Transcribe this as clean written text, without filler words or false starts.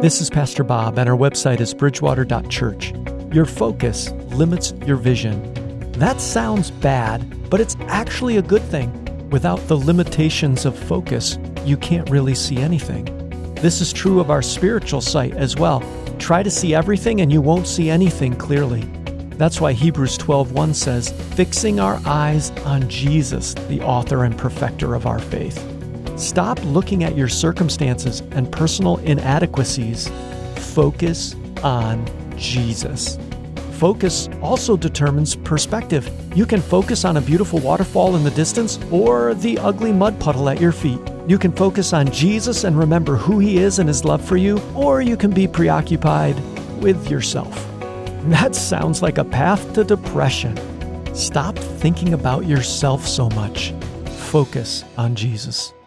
This is Pastor Bob, and our website is bridgewater.church. Your focus limits your vision. That sounds bad, but it's actually a good thing. Without the limitations of focus, you can't really see anything. This is true of our spiritual sight as well. Try to see everything and you won't see anything clearly. That's why Hebrews 12:1 says, fixing our eyes on Jesus, the author and perfecter of our faith. Stop looking at your circumstances and personal inadequacies. Focus on Jesus. Focus also determines perspective. You can focus on a beautiful waterfall in the distance or the ugly mud puddle at your feet. You can focus on Jesus and remember who He is and His love for you, or you can be preoccupied with yourself. That sounds like a path to depression. Stop thinking about yourself so much. Focus on Jesus.